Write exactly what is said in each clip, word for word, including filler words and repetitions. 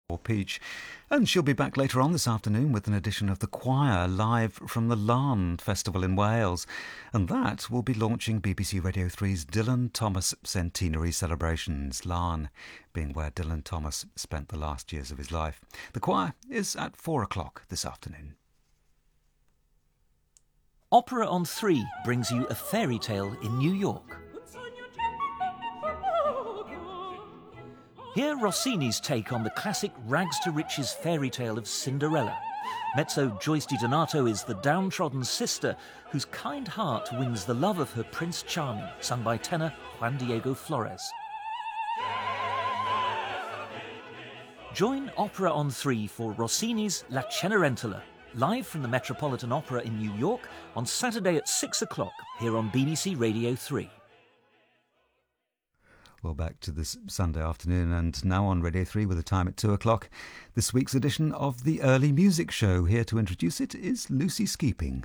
or Peach. And she'll be back later on this afternoon with an edition of The Choir live from the Larne Festival in Wales. And that will be launching B B C Radio three's Dylan Thomas Centenary celebrations, Larne being where Dylan Thomas spent the last years of his life. The Choir is at four o'clock this afternoon. Opera on three brings you A Fairy Tale in New York. Hear Rossini's take on the classic rags-to-riches fairy tale of Cinderella. Mezzo Joyce DiDonato is the downtrodden sister whose kind heart wins the love of her Prince Charming, sung by tenor Juan Diego Flores. Join Opera on three for Rossini's La Cenerentola, live from the Metropolitan Opera in New York on Saturday at six o'clock, here on B B C Radio three. Well, back to this Sunday afternoon, and now on Radio three with a time at two o'clock. This week's edition of the Early Music Show. Here to introduce it is Lucy Skeeping.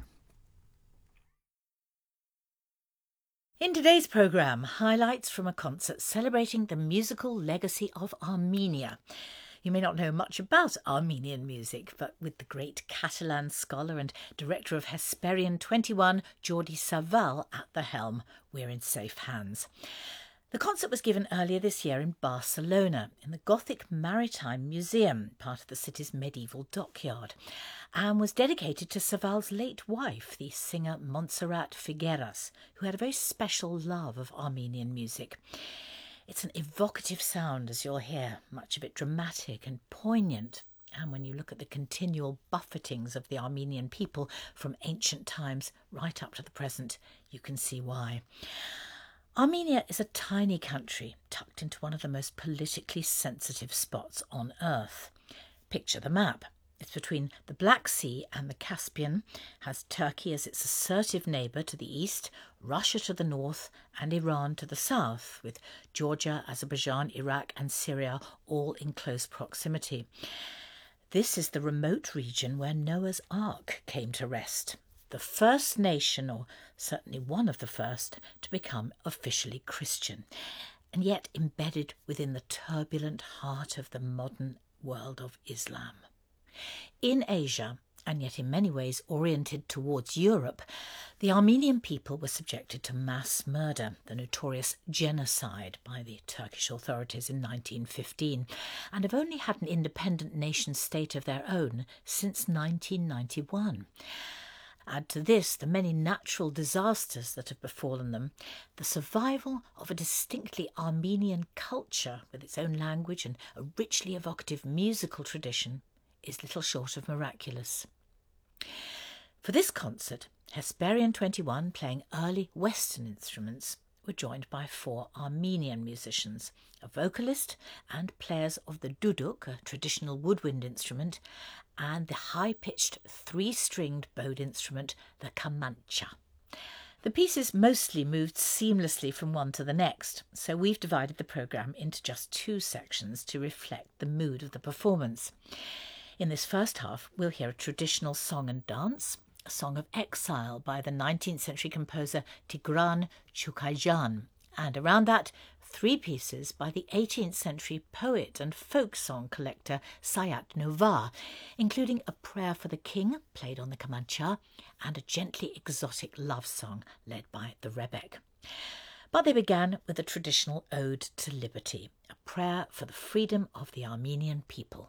In today's programme, highlights from a concert celebrating the musical legacy of Armenia. You may not know much about Armenian music, but with the great Catalan scholar and director of Hesperian twenty-one, Jordi Savall, at the helm, we're in safe hands. The concert was given earlier this year in Barcelona, in the Gothic Maritime Museum, part of the city's medieval dockyard, and was dedicated to Savall's late wife, the singer Montserrat Figueras, who had a very special love of Armenian music. It's an evocative sound, as you'll hear, much of it dramatic and poignant, and when you look at the continual buffetings of the Armenian people from ancient times right up to the present, you can see why. Armenia is a tiny country tucked into one of the most politically sensitive spots on Earth. Picture the map. It's between the Black Sea and the Caspian, has Turkey as its assertive neighbour to the east, Russia to the north and Iran to the south, with Georgia, Azerbaijan, Iraq and Syria all in close proximity. This is the remote region where Noah's Ark came to rest. The first nation, or certainly one of the first, to become officially Christian, and yet embedded within the turbulent heart of the modern world of Islam. In Asia, and yet in many ways oriented towards Europe, the Armenian people were subjected to mass murder, the notorious genocide by the Turkish authorities in nineteen fifteen, and have only had an independent nation-state of their own since nineteen ninety-one. Add to this the many natural disasters that have befallen them, the survival of a distinctly Armenian culture with its own language and a richly evocative musical tradition is little short of miraculous. For this concert, Hesperian twenty-one, playing early Western instruments, were joined by four Armenian musicians, a vocalist and players of the duduk, a traditional woodwind instrument, and the high-pitched three-stringed bowed instrument, the kamancha. The pieces mostly moved seamlessly from one to the next, so we've divided the programme into just two sections to reflect the mood of the performance. In this first half, we'll hear a traditional song and dance, a song of exile by the nineteenth century composer Tigran Chukayjan, and around that, three pieces by the eighteenth century poet and folk song collector Sayat Nova, including a prayer for the king, played on the kamancha, and a gently exotic love song led by the rebec. But they began with a traditional ode to liberty, a prayer for the freedom of the Armenian people.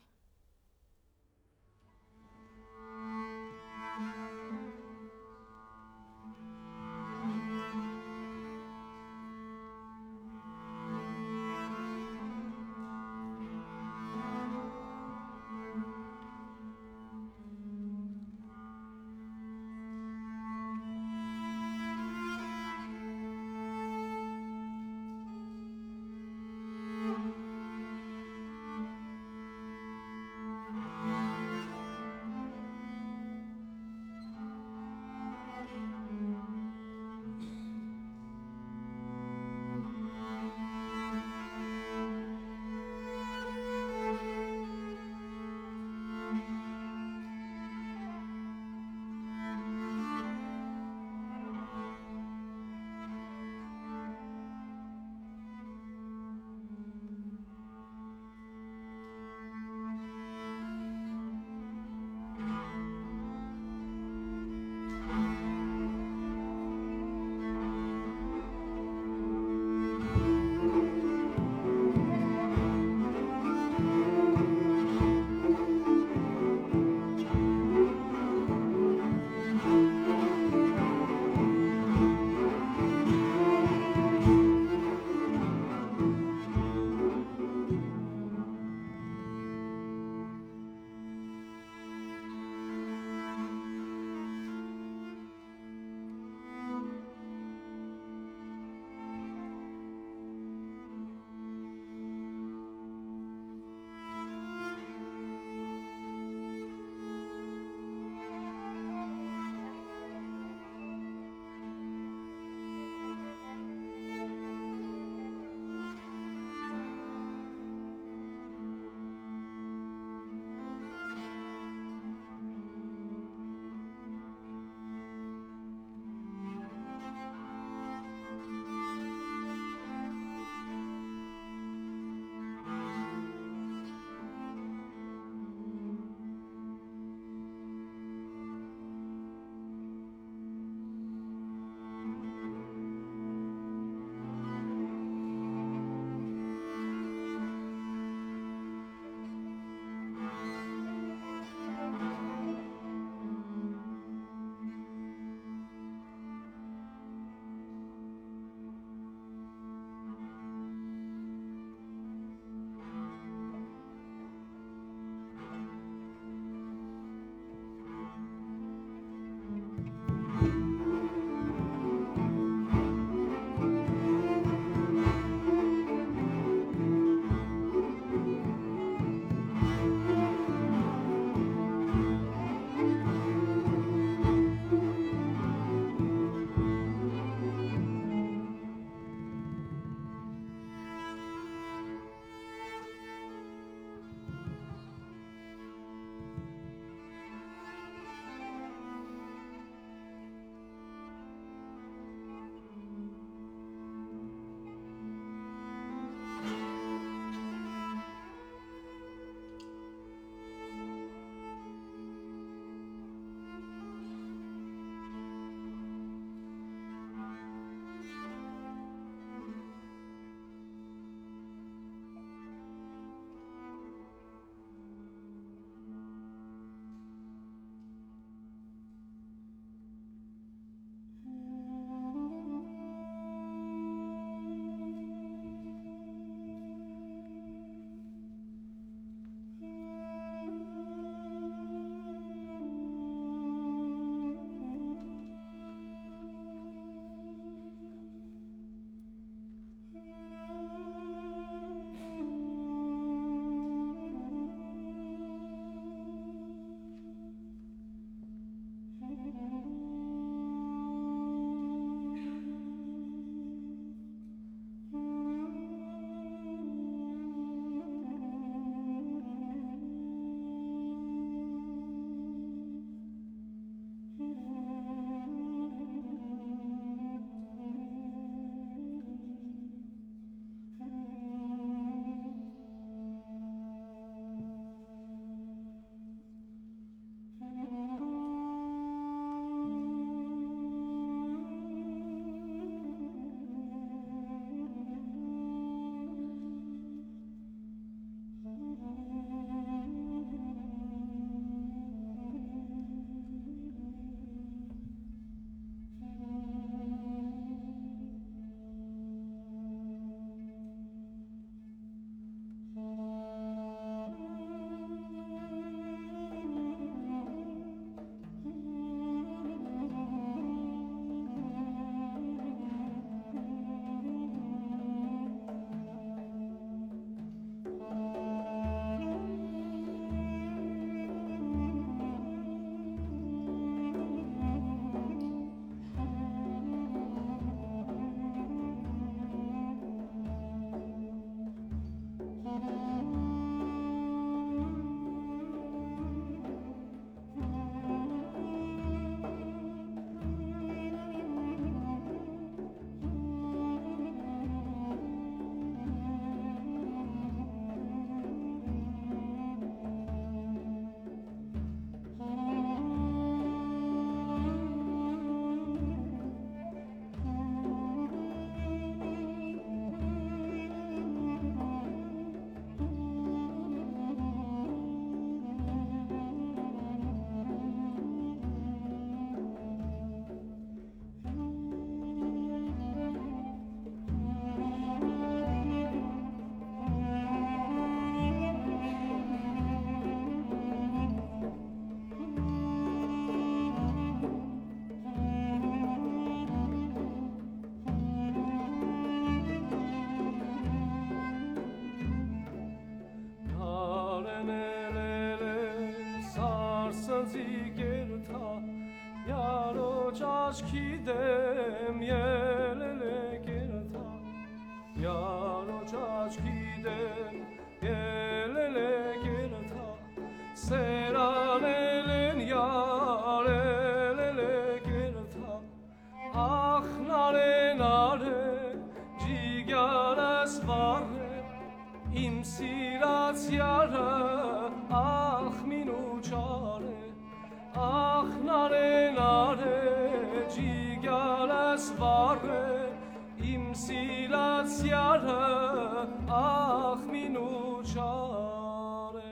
zigirta yaro chashki dem yelele girta yaro chashki dem yelele girta seranelen yarelele girta ah nare nare jigaras vare im sirats yara ach minuchare ach nare nare jigaras vare im sirats yara ach minuchare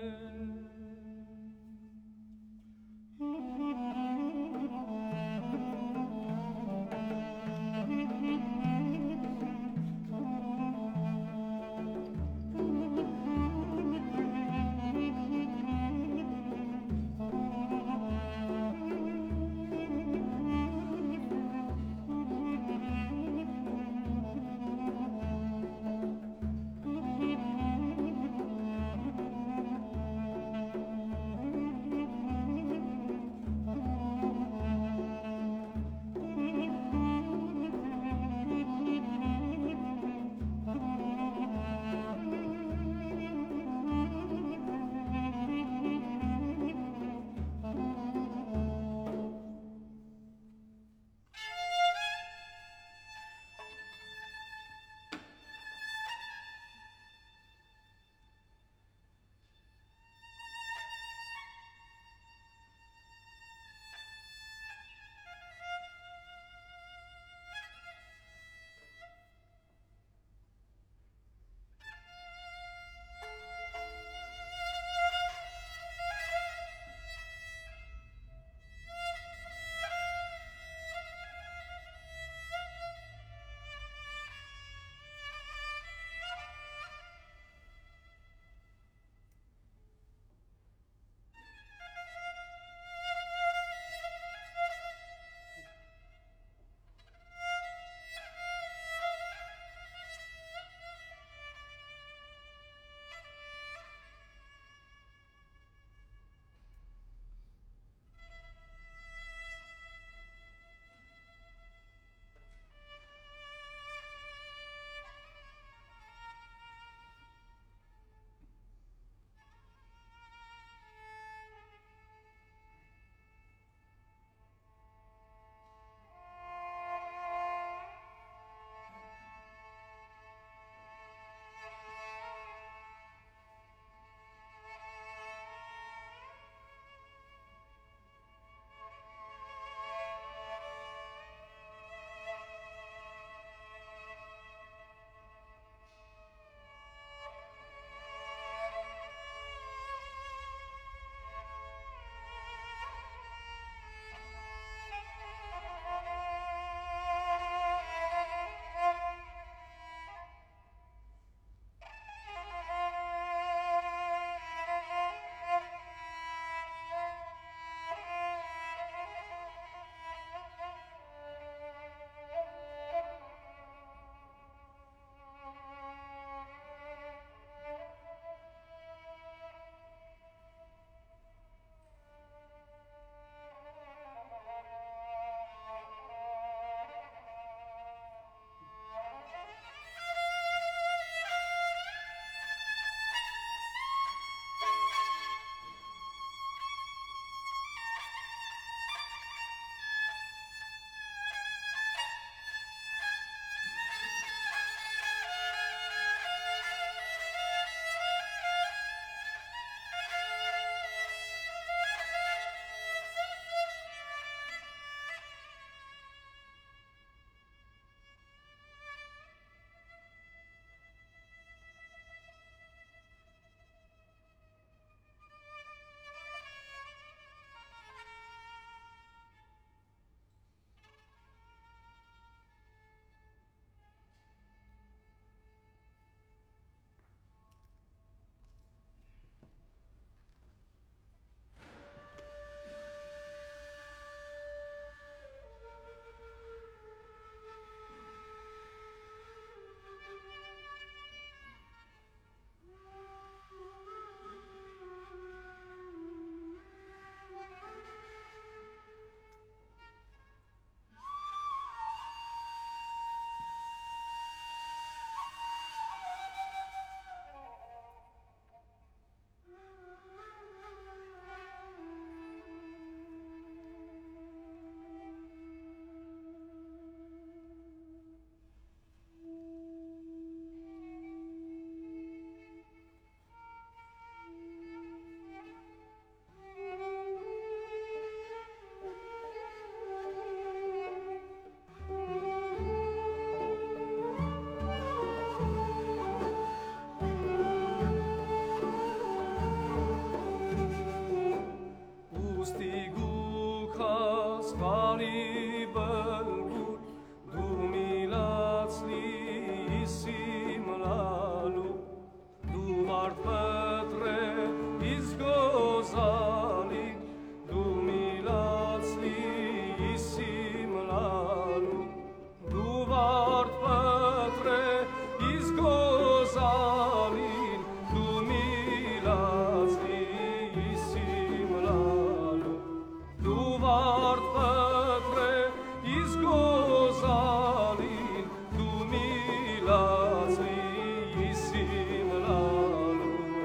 Ari balbul du milatsli simlalu du vart pătre izgozali du milatsli simlalu du vart pătre izgozali du milatsli simlalu du vart pătre izgozali du milatsli simlalu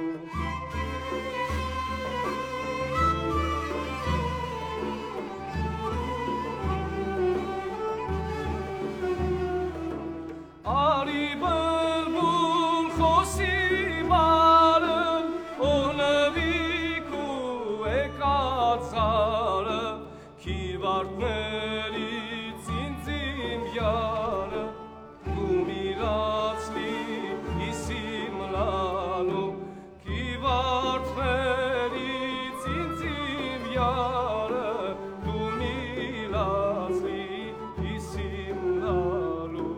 Ari balbul khosi barın onaviku ekatsarı ki vartneri zinzim yarı du milatsli isimlanu ki vartneri zinzim yarı du milatsli isimlanu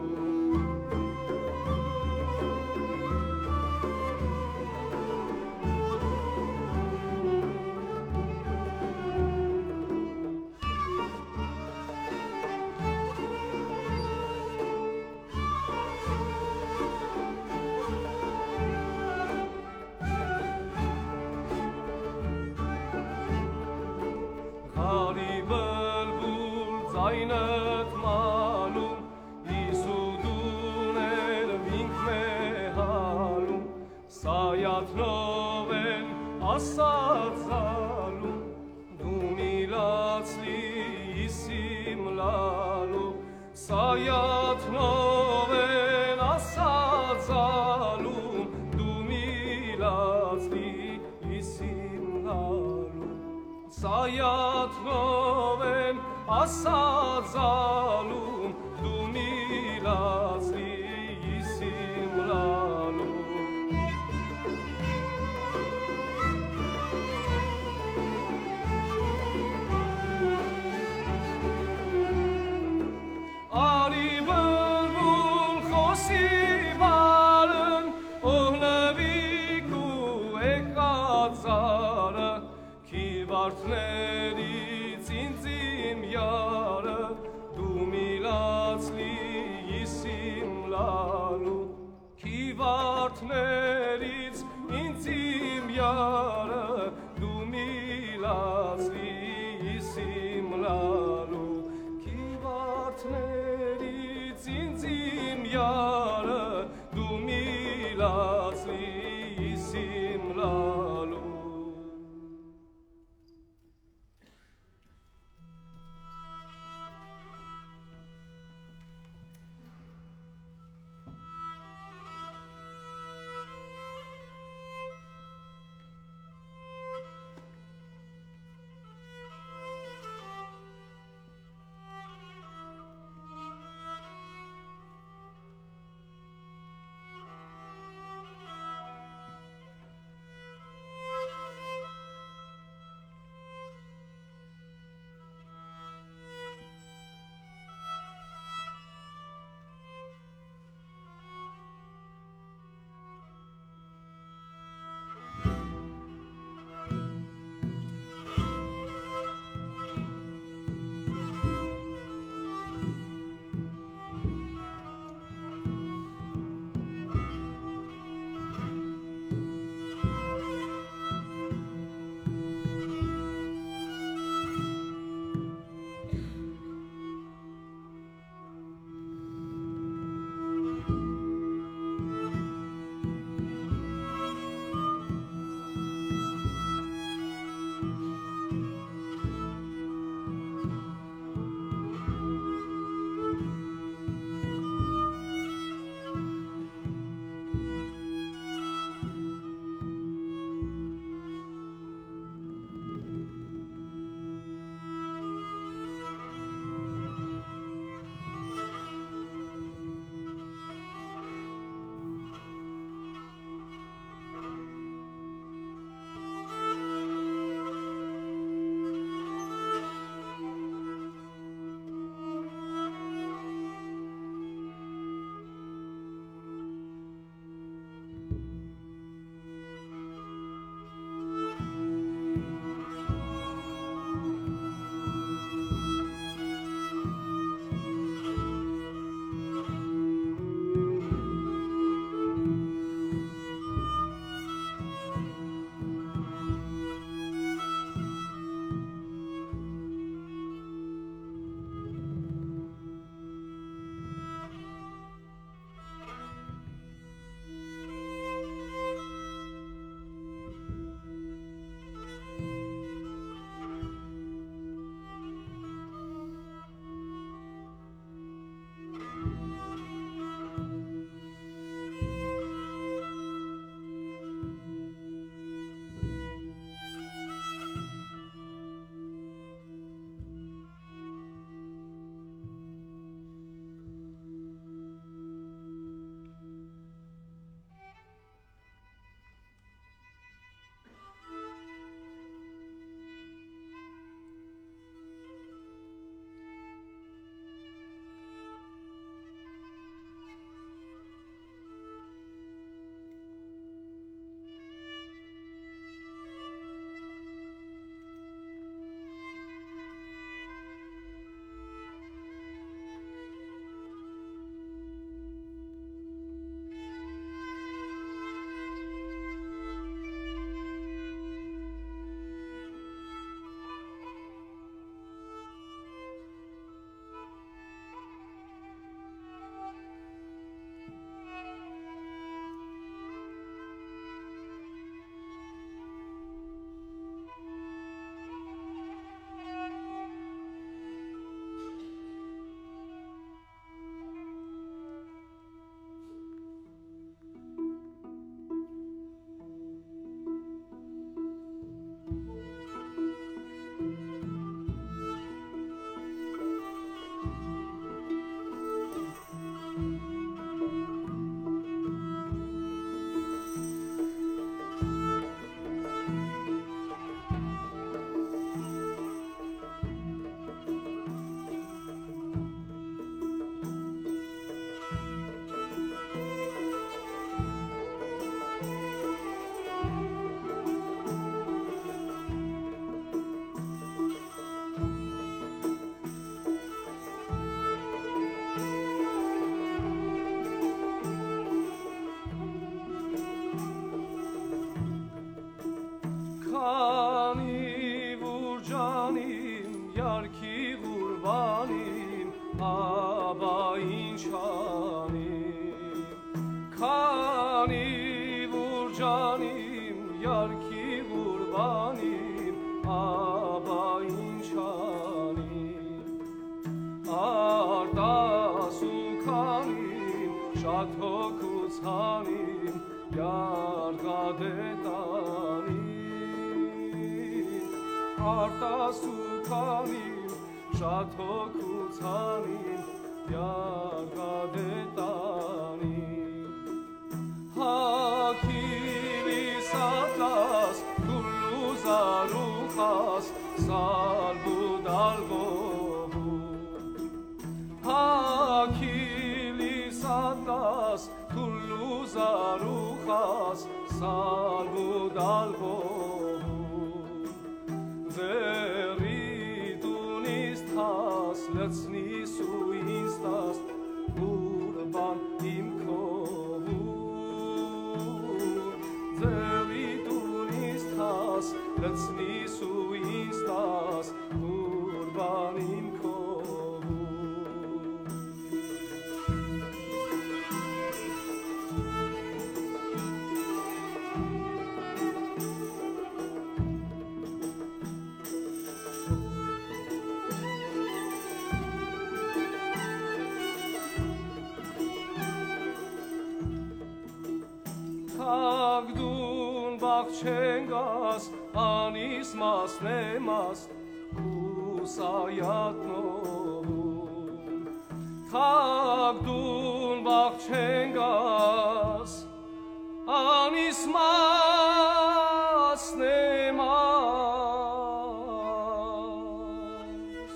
Ari balbul zaynet malum isudun el vink mehalum sayat noven asat zalum du milatsli isimlalu sayat noven asat zalum du milatsli isimlalu Sayat noven asat zalum du milatsli isimlalu Ari balbul khosi barın onaviku ekatsarı ki vartneri zinzim yarı du milatsli isimlalu ki vartneri zinzim yarı du milatsli isimlalu ki vartneri zinzim yarı du milatsli isimlalu inçanim Kani vurcanim Yarki kurbanim Aba inçanim Arda sukanim Şato kutsanim Yarga detanim Arda sukanim Şato kutsanim Yarga detanim Hakili satlas Kullu zaruchas Salbu dalbohu Hakili satlas Kullu zaruchas Salbu dalbohu Zeritunis tas Letzni suinstas Urban im kovu Zeritunis tas Letzni suinstas Urban im kovu Agdun bakchengas anis mas nemas kusayat no Agdun bakchengas anis mas nemas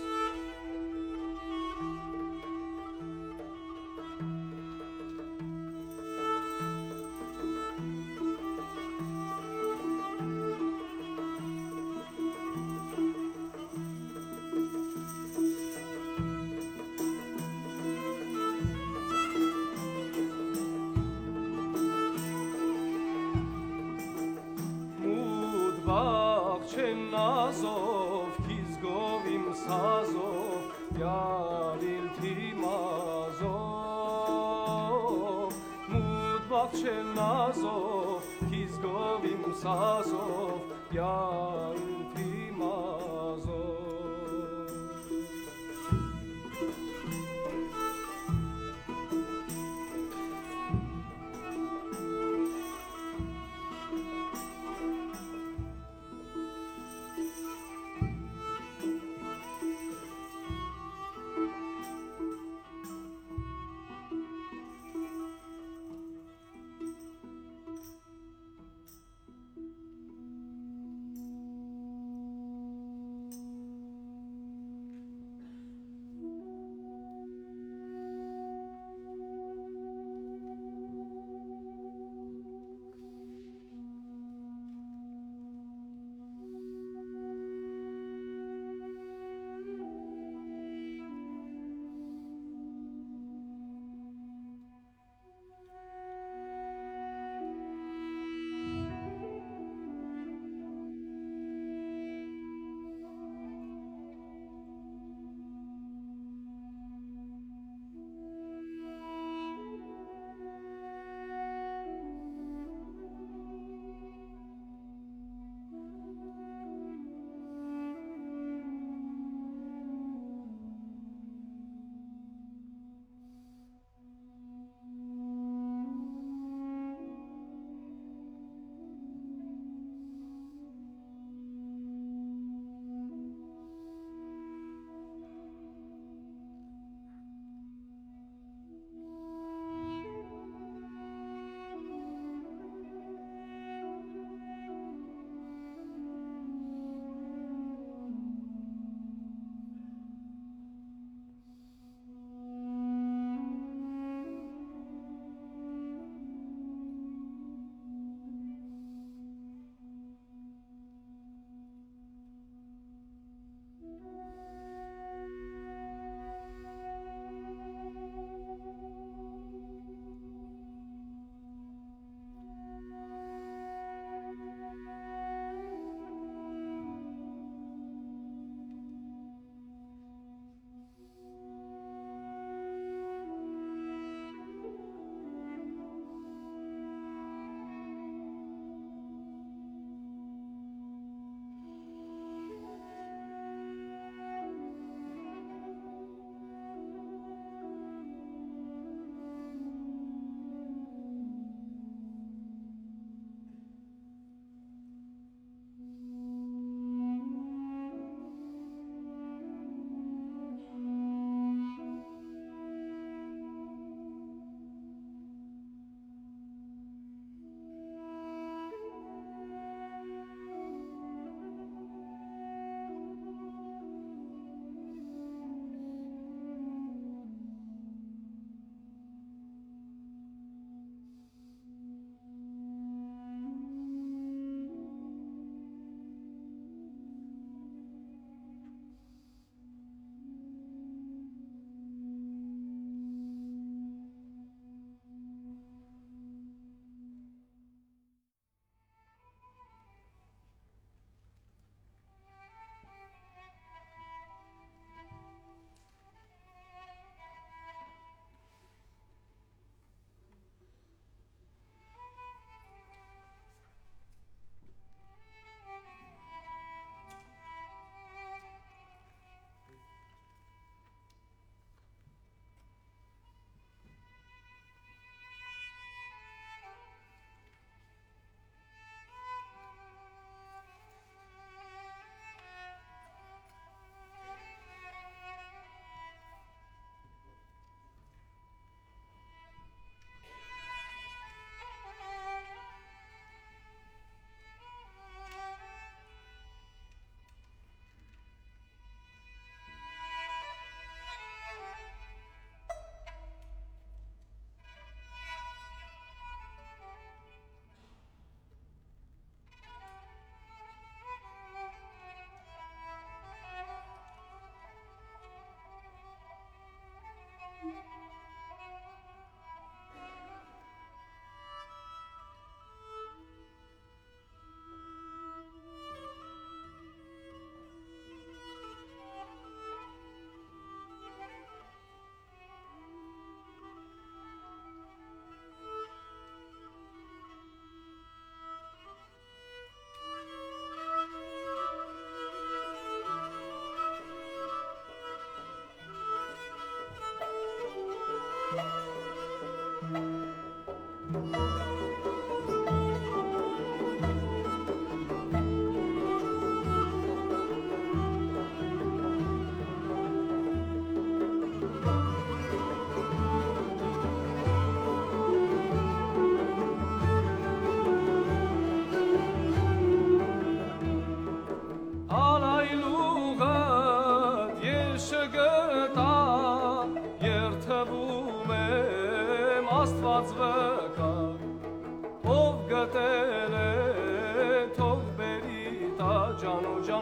Nazov kizgovim sazov yalil timazov mud bakchen nazov kizgovim sazov yalil timazov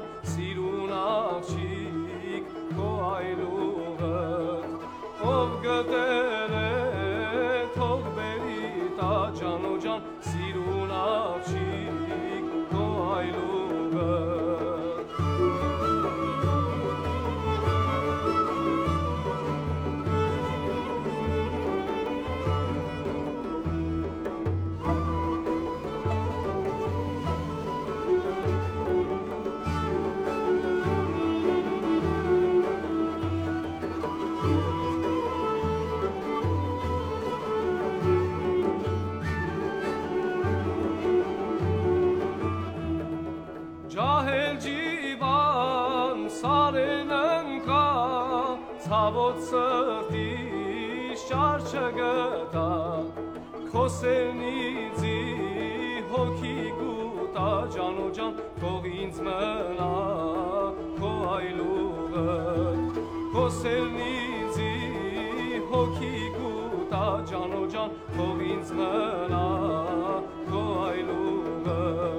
սիրուն աղջիկ քո այլուղդ ով գտել է թող բերի տա ջանո ջան սիրուն աղջիկ քո այլուղդ Ջահել ջիվան սարեն ընկա ցավոտ սրտի շար չգտա քո սերնիցի հոգի գուտա ջանո ջան թող ինձ մնա քո այլուղը քո սերնիցի հոգի գուտա ջանո ջան թող ինձ մնա քո այլուղը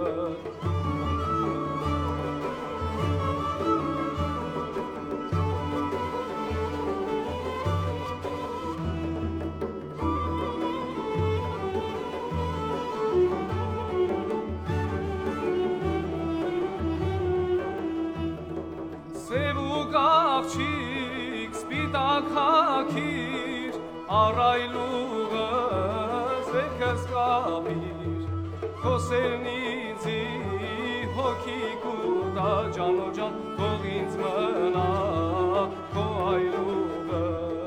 Աղջիկ սպիտակ հագիր առայլուղը զերքս կապիր քո սերնիցի հոգի կուտա ջանո ջան թող ինձ մնա քո այլուղը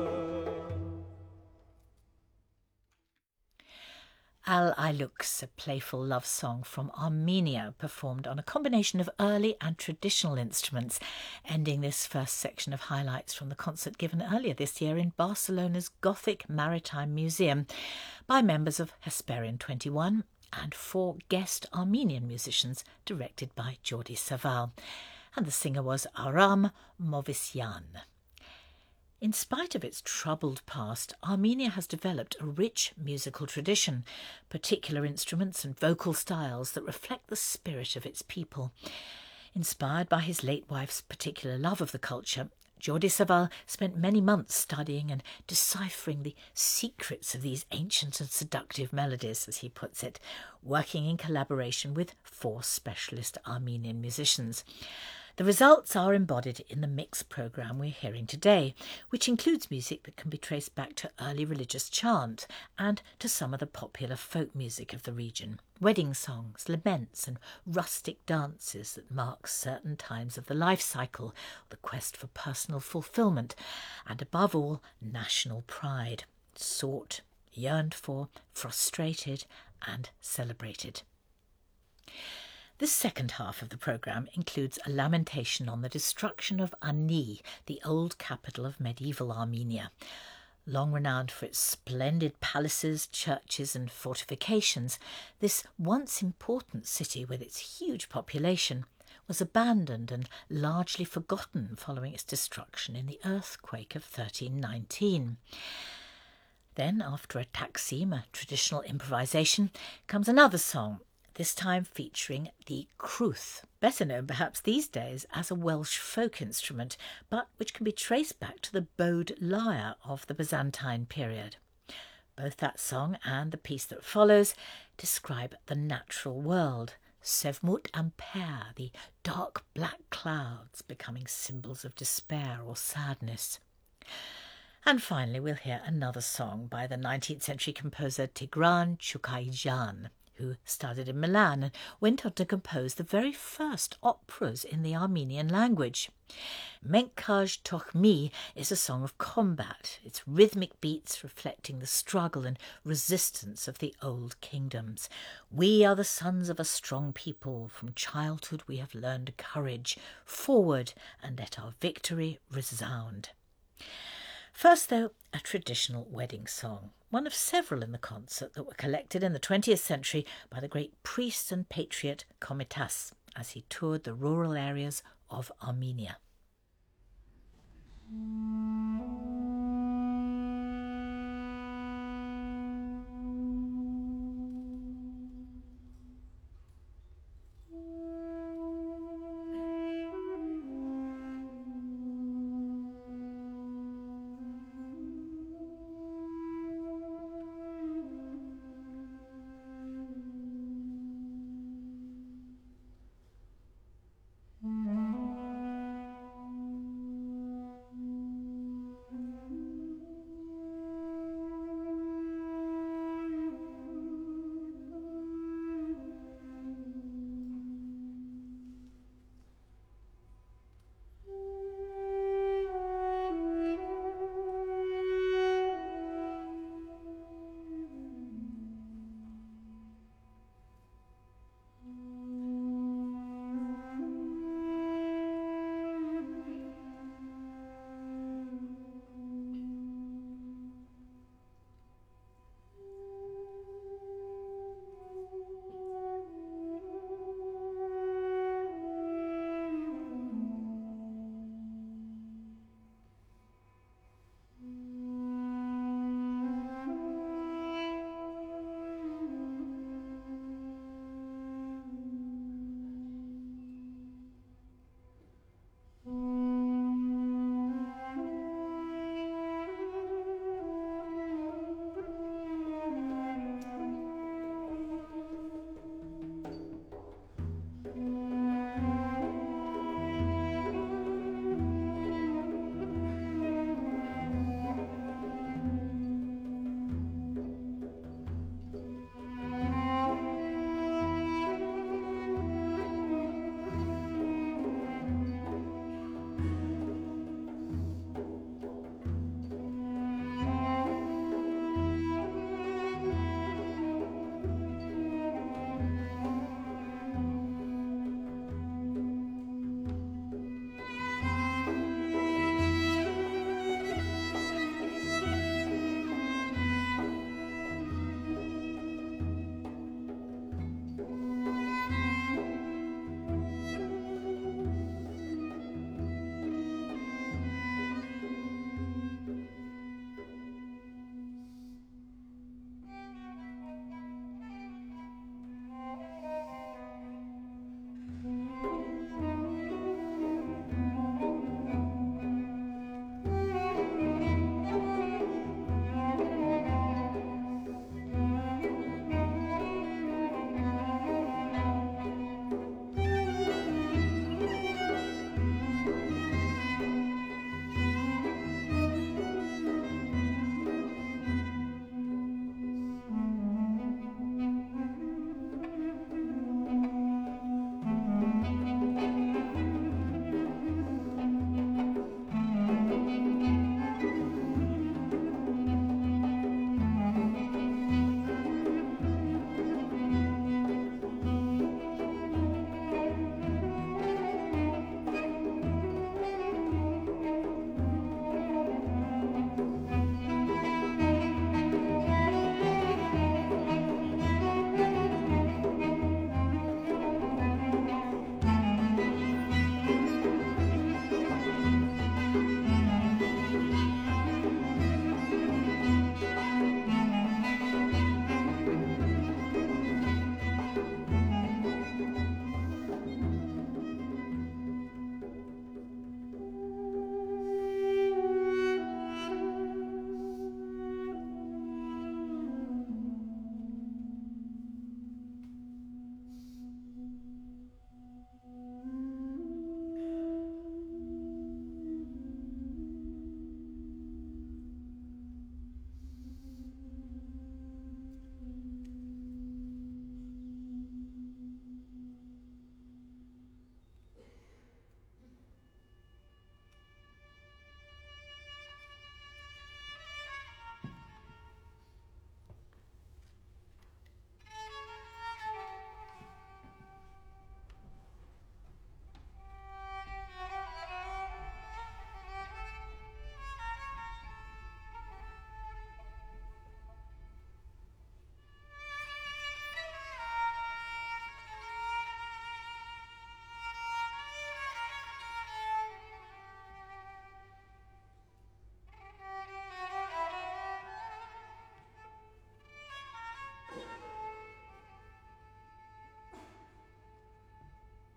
Al-Ailux, a playful love song from Armenia, performed on a combination of early and traditional instruments, ending this first section of highlights from the concert given earlier this year in Barcelona's Gothic Maritime Museum by members of Hesperian twenty-one and four guest Armenian musicians directed by Jordi Savall. And the singer was Aram Movsisyan. In spite of its troubled past, Armenia has developed a rich musical tradition, particular instruments and vocal styles that reflect the spirit of its people. Inspired by his late wife's particular love of the culture, Jordi Savall spent many months studying and deciphering the secrets of these ancient and seductive melodies, as he puts it, working in collaboration with four specialist Armenian musicians. The results are embodied in the mix programme we're hearing today, which includes music that can be traced back to early religious chant and to some of the popular folk music of the region, wedding songs, laments and rustic dances that mark certain times of the life cycle, the quest for personal fulfilment, and above all, national pride, sought, yearned for, frustrated and celebrated. The second half of the programme includes a lamentation on the destruction of Ani, the old capital of medieval Armenia. Long renowned for its splendid palaces, churches and fortifications, this once important city with its huge population was abandoned and largely forgotten following its destruction in the earthquake of thirteen nineteen. Then, after a taksim, a traditional improvisation, comes another song, this time featuring the crwth, better known perhaps these days as a Welsh folk instrument, but which can be traced back to the bowed lyre of the Byzantine period. Both that song and the piece that follows describe the natural world, Sevmut and Per, the dark black clouds becoming symbols of despair or sadness. And finally we'll hear another song by the nineteenth century composer Tigran Chukaijan, who studied in Milan and went on to compose the very first operas in the Armenian language. Menkaj Tokhmi is a song of combat, its rhythmic beats reflecting the struggle and resistance of the old kingdoms. We are the sons of a strong people. From childhood we have learned courage. Forward, and let our victory resound. First, though, a traditional wedding song, one of several in the concert that were collected in the twentieth century by the great priest and patriot Komitas as he toured the rural areas of Armenia.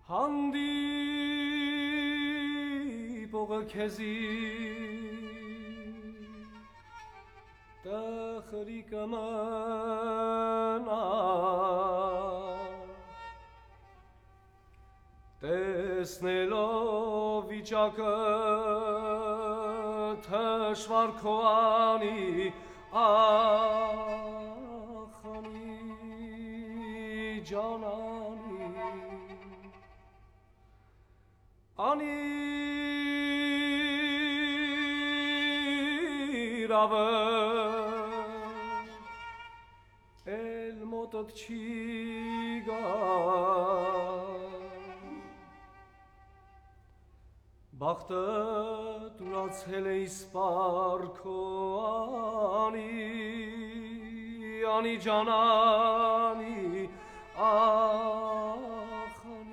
հանդիպողը քեզի տխրի կմնա տեսնելով վիճակը թշվար քո անի ախանի ջանանի անիրավը էլ մոտդ չի գա բախտը դուրացել է իսպար քո անի անի ջանանի ախանի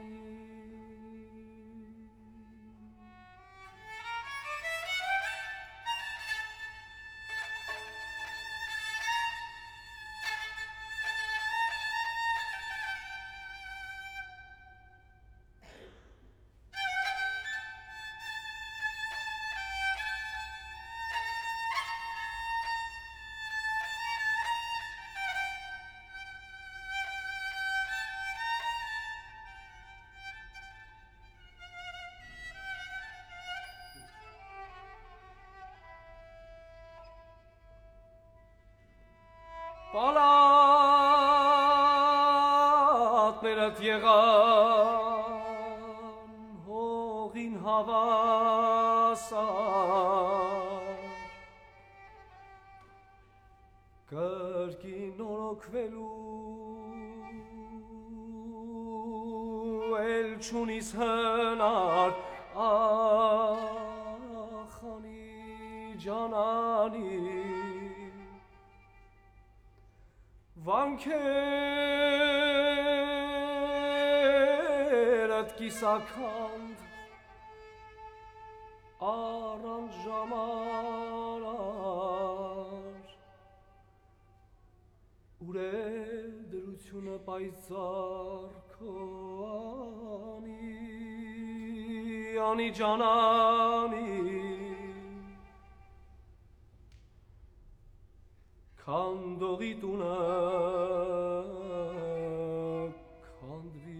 Պալատներդ եղան հողին հավասար կրկին նորոգվելու էլ չունիս հնար ախանի ջանանի վանքերդ կիսաքանդ առանց ժամանար ուր է դրությունը պայծառ քո անի անի ջանանի քանդողի տունը քանդվի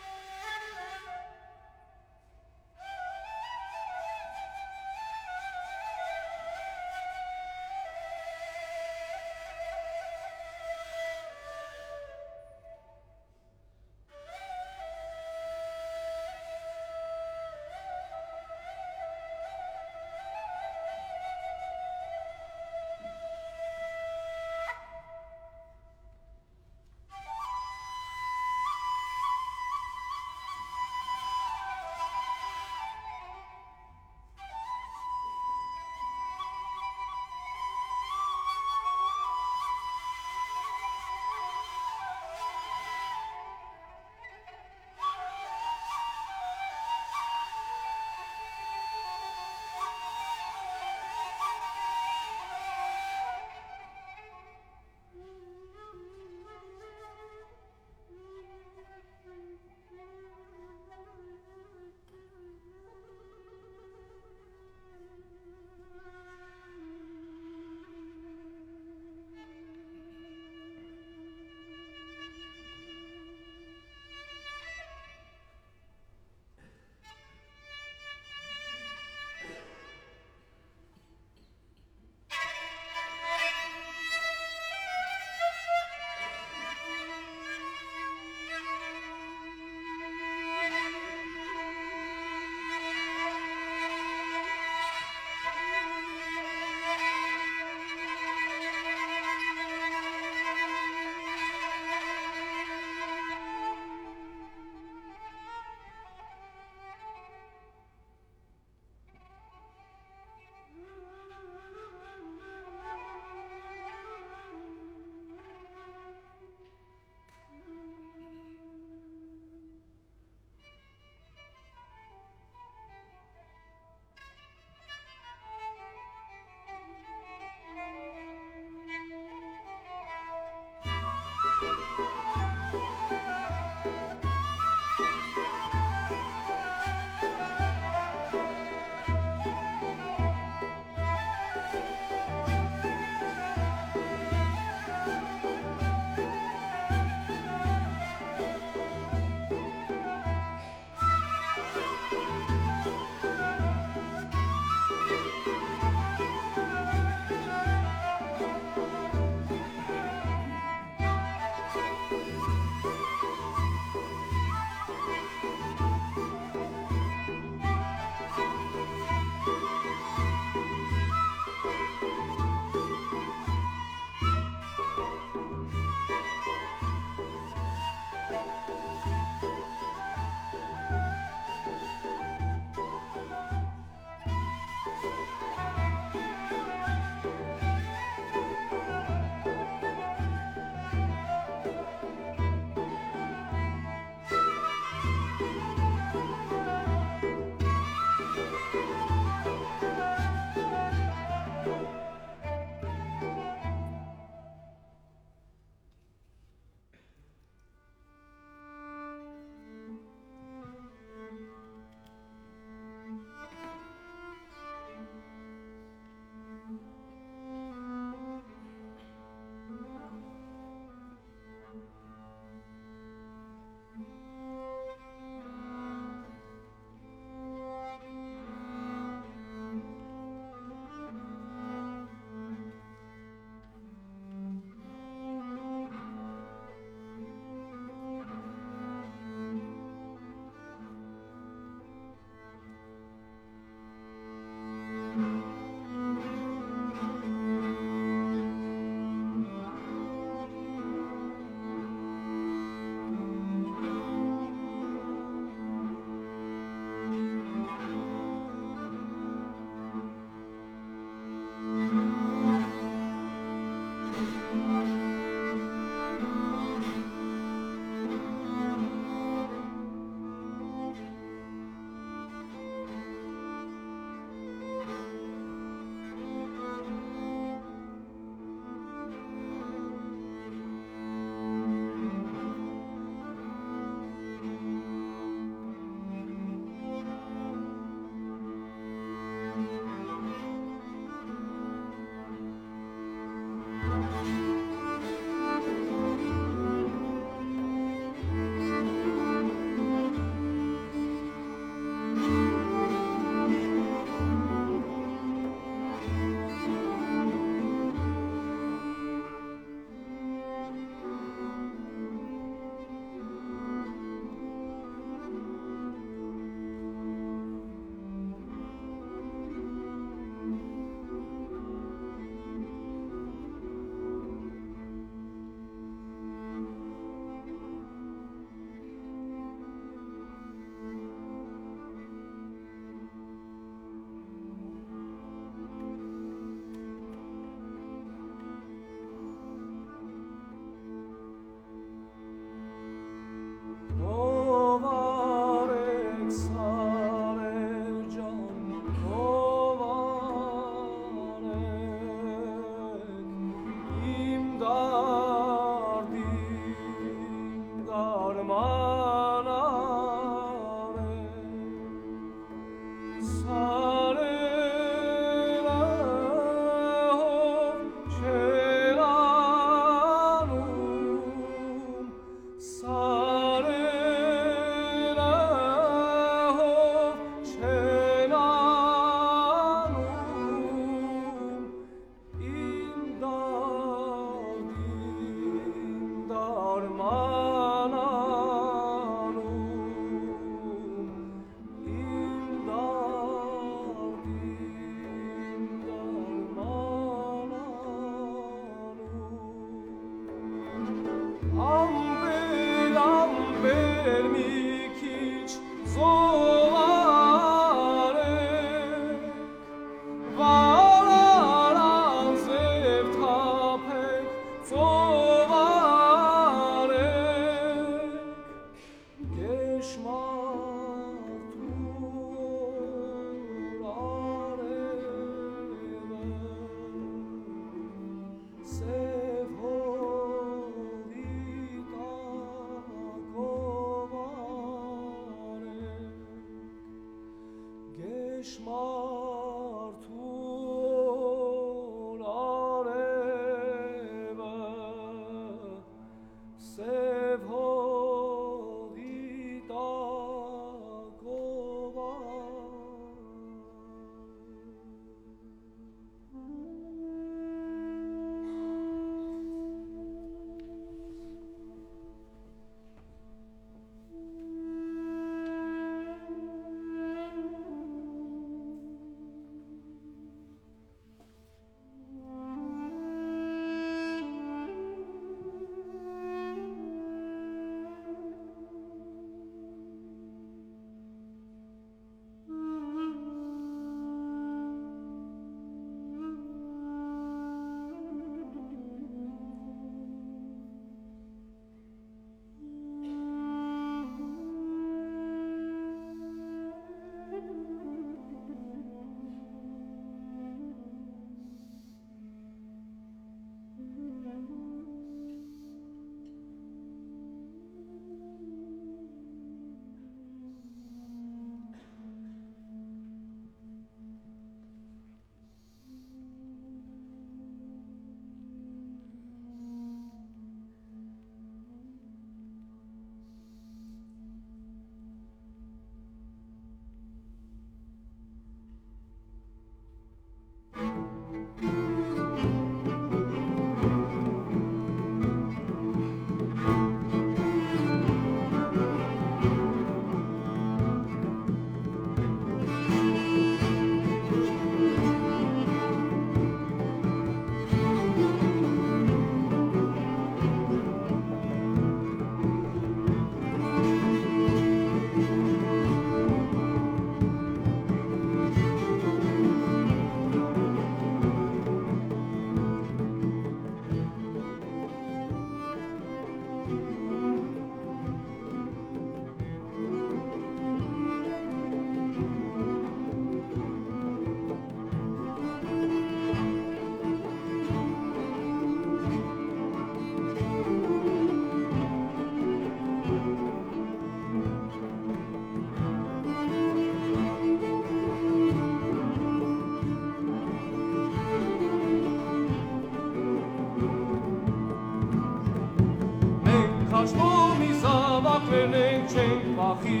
հաշտոմի զավակներն ենք չենք բախի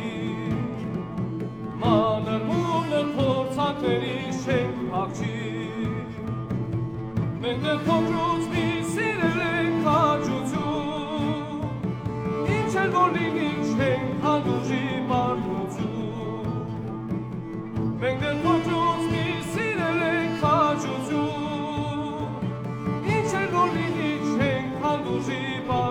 մանր մունր փորձանքների չենք հաղթի մենք դեռ փոքրուց մի սիրել ենք հաճություն ինչ էլ որ լինի չենք հանդուրժի մարդություն մենք դեռ փոքրուց մի սիրել ենք հաճություն ինչ էլ որ լինի չենք հանդուրժի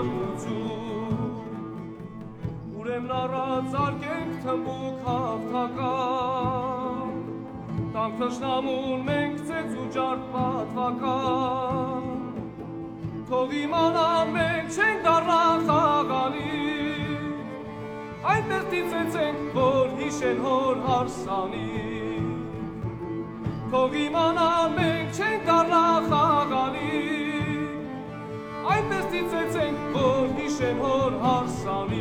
Ուրեմն առած արկենք թմբուկ հաղթական Տանք թշնամուն մենք ծեծ ու ջարդ պատվական Թող իմանան մենք չենք դառնա խաղալի Այնտեղ ծիծեցենք, որ հիշեն հոր հարսանի Թող իմանան մենք չենք դառնա խաղալի Այնպես ծիծեցենք, որ հիշեն հոր հարսանի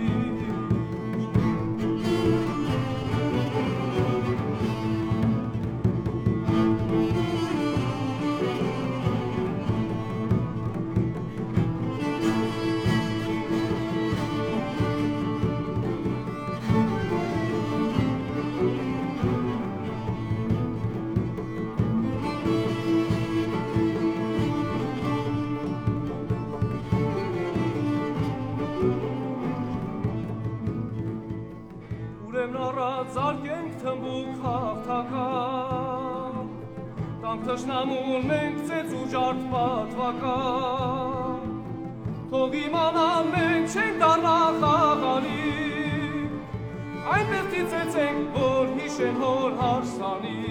Զարգենք թմբուկ հաղթական Տանք թշնամուն մենք ծեծ ու ջարդ պատվական Թող իմանան մենք չենք դառնա խաղալի Այնպես ծիծեցենք, որ հիշեն հոր հարսանի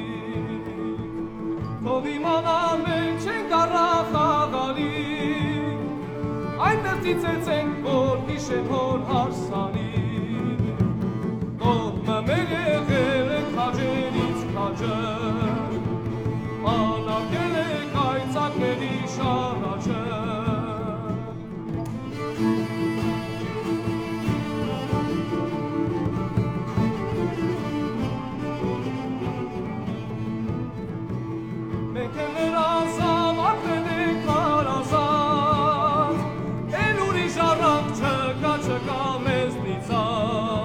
Թող իմանան մենք չենք դառնա խաղալի Այնպես ծիծեցենք, որ հիշեն հոր հարսանի Մեր եղել ենք քաջերից քաջեր Անակել ենք այծակների շարաչեր Մենք էլ նրան զավակներն ենք հարազատ Էլ ուրիշ առանք չկա, չկա մեզ նիծան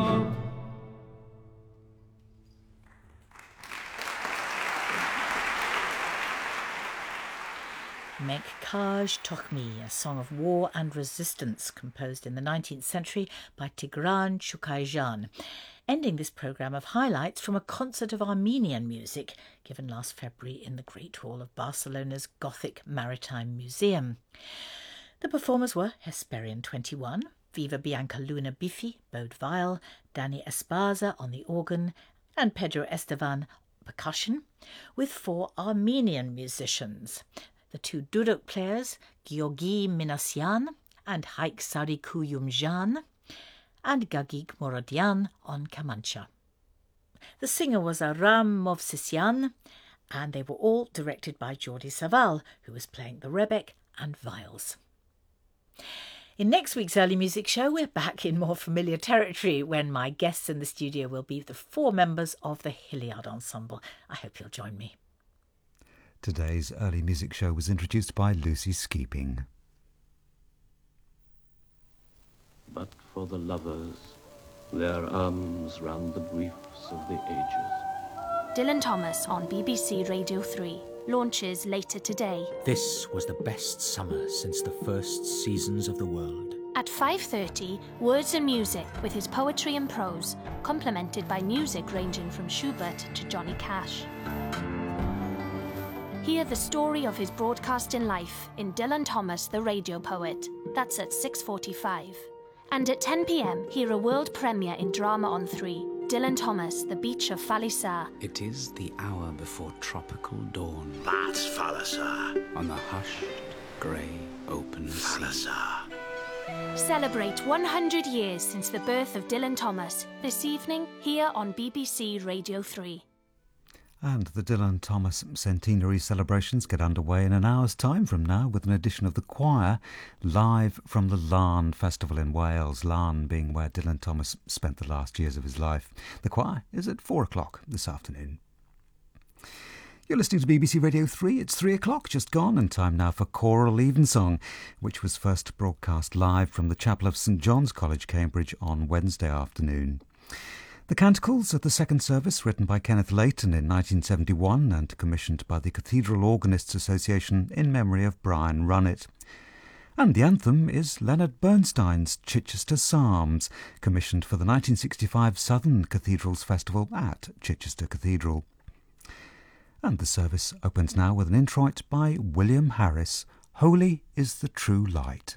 Mekaj Tokhmi, a song of war and resistance composed in the nineteenth century by Tigran Shukayjan. Ending this programme of highlights from a concert of Armenian music given last February in the Great Hall of Barcelona's Gothic Maritime Museum. The performers were Hesperian twenty-one, Viva Bianca Luna Bifi, bowed viol, Danny Esparza on the organ, and Pedro Estevan percussion, with four Armenian musicians. The two duduk players, Georgi Minasyan and Haik Sarikuyumjan, and Gagik Moradian on kamancha. The singer was Aram Movsisyan, and they were all directed by Jordi Savall, who was playing the rebec and viols. In next week's Early Music Show, we're back in more familiar territory when my guests in the studio will be the four members of the Hilliard Ensemble. I hope you'll join me. Today's Early Music Show was introduced by Lucy Skeeping. But for the lovers, their arms round the griefs of the ages. Dylan Thomas on B B C Radio three launches later today. This was the best summer since the first seasons of the world. At five thirty, Words and Music with his poetry and prose, complemented by music ranging from Schubert to Johnny Cash. Hear the story of his broadcasting life in Dylan Thomas, the Radio Poet. That's at six forty-five. And at ten p.m, hear a world premiere in Drama on three, Dylan Thomas, The Beach of Fallisar. It is the hour before tropical dawn. That's Fallisar. On the hushed, grey, open sea. Fallisar. Celebrate one hundred years since the birth of Dylan Thomas, this evening here on B B C Radio three. And the Dylan Thomas centenary celebrations get underway in an hour's time from now with an edition of the choir live from the Larne Festival in Wales, Larne being where Dylan Thomas spent the last years of his life. The choir is at four o'clock this afternoon. You're listening to B B C Radio three. It's three o'clock, just gone, and time now for Choral Evensong, which was first broadcast live from the chapel of St John's College, Cambridge, on Wednesday afternoon. The canticles of the second service, written by Kenneth Layton in nineteen seventy-one and commissioned by the Cathedral Organists Association in memory of Brian Runnett. And the anthem is Leonard Bernstein's Chichester Psalms, commissioned for the nineteen sixty-five Southern Cathedrals Festival at Chichester Cathedral. And the service opens now with an introit by William Harris, Holy is the True Light.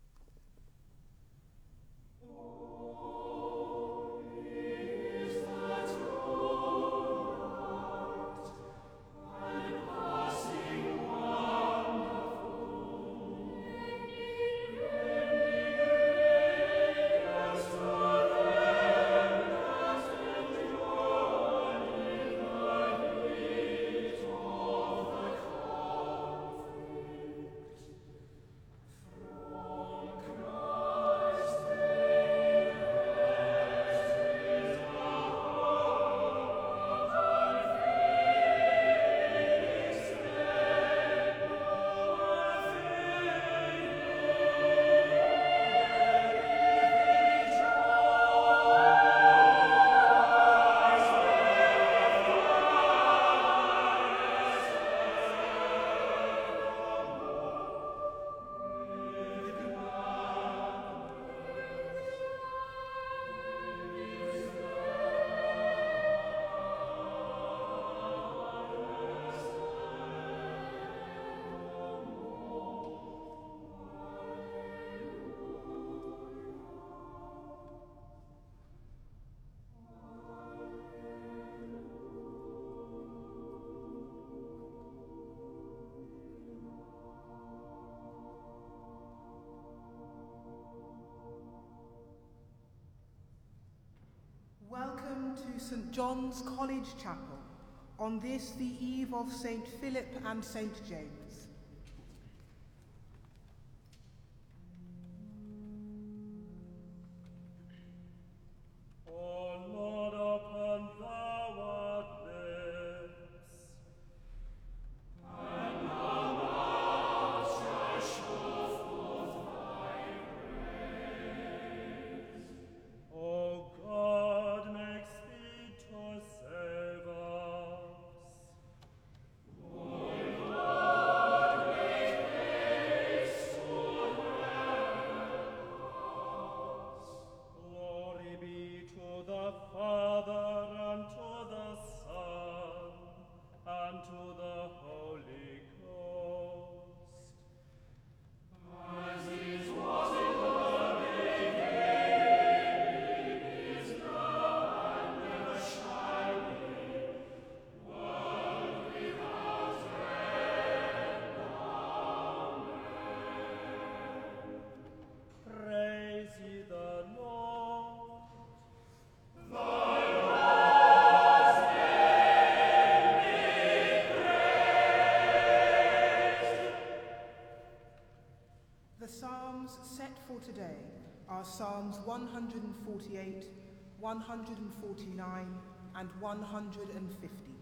Welcome to St John's College Chapel, on this the eve of Saint Philip and Saint James. O Lord, open thou our lips, and our mouths shall show forth thy praise. O God, make speed to save us. O Lord, make haste to help us. Glory be to the Father, and to the Son, and to the Holy Ghost, as it was in the beginning, is now, and ever shall be, world without end. Amen. Praise ye the Lord. The Psalms set for today are Psalms one hundred forty-eight, one hundred forty-nine, and one hundred fifty.